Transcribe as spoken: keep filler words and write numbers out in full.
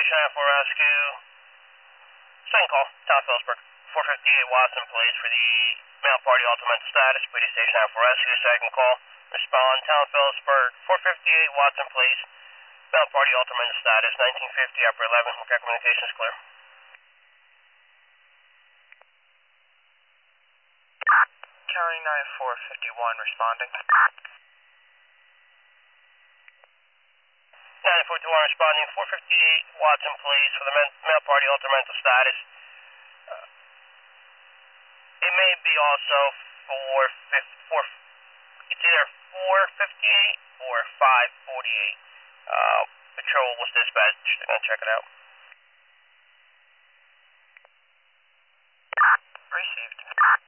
Station nine four Rescue. Second call, Town Phillipsburg. four fifty-eight Watson, please, for the male party ultimate status. P D Station nine four Rescue. Second call. Respond, Town Phillipsburg. four fifty-eight Watson, please. Male party ultimate status. nineteen fifty, upper eleven. Okay, communications clear. County nine four fifty-one responding. nine four fifty-one responding. four fifty-eight Watson, please, for the male party ultimate status. Uh, it may be also four fifty-four. It's either four fifty-eight or five forty-eight. Uh, patrol was dispatched. They're going to check it out. Received.